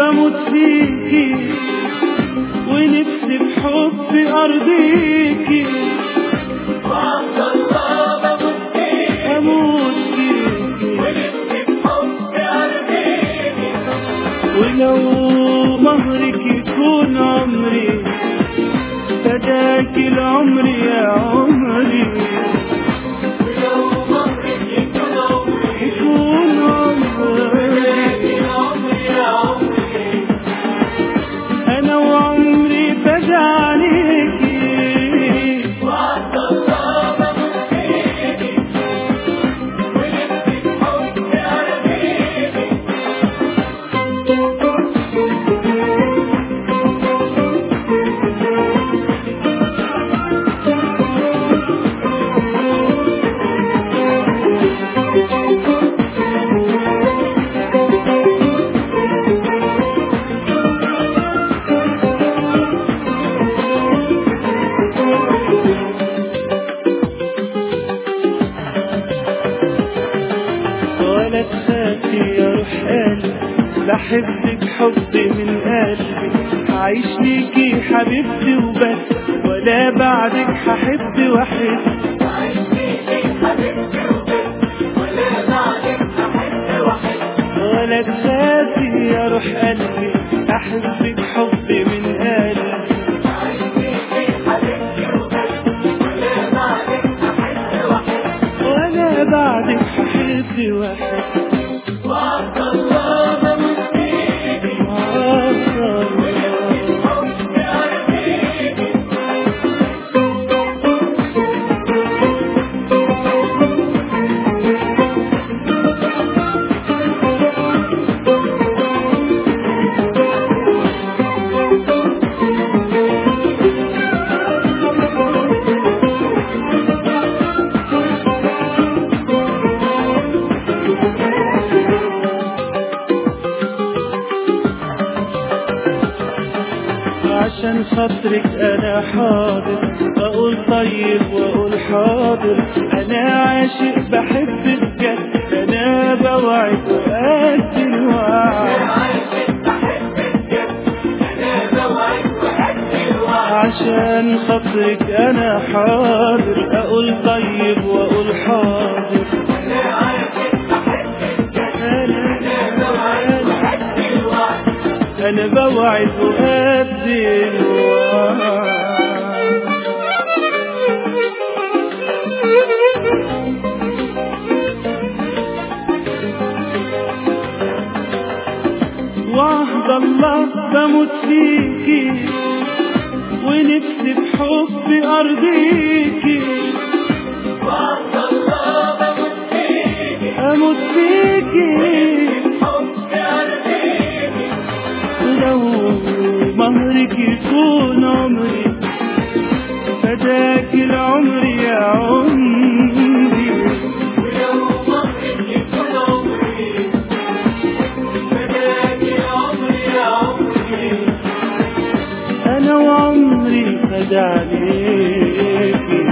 بموت فيكي ونفسي بحب أرضيكي. وعد الله بموت فيكي أموت فيكي ونفسي بحب أرضيكي. ولو مهرك يكون عمري فداك العمر يا عمري. ولو مهرك يكون عمري يكون عمري فداك العمر يا عمري. أنا وعمري فدى عليكي. وعد الله بموت فيكي ونفسي بحب أرضيكي. ولا تخافي يا روح قلبي بحبك حب من قلبي. هعيش ليكي حبيبتي وبس ولا بعدك هحب واحب. عايش فيكي حبيبتي وبس ولا بعدك هحب واحد. ولا تخافي يا روح قلبي أحبك حب من قلبي. عايش فيكي حبيبتي وبس ولا بعدك هحب واحد. ولا بعدك هحب واحد. وعد الله بموت فيكي ونفسي بحب أرضيكي. عشان خاطرك انا حاضر اقول طيب واقول حاضر. انا عاشق بحب بجد انا بوعد وأدي الوعد. عايش بحب بجد أنا بوعد وأدي الوعد. عشان خاطرك انا حاضر اقول طيب واقول حاضر. أنا عايش بحب بجد أنا بوعد وأدي الوعد. انا بوعد وأدي الوعد. وعد الله بموت فيكي ونفسي بحب أرضيكي. وعد الله بموت فيكي أموت فيكي بحب أرضيكي. لو مهرك يكون عمري فداك العمر يا عمري. ولو مهرك يكون عمري فداك العمر يا عمري. أنا وعمري فدى عليكي.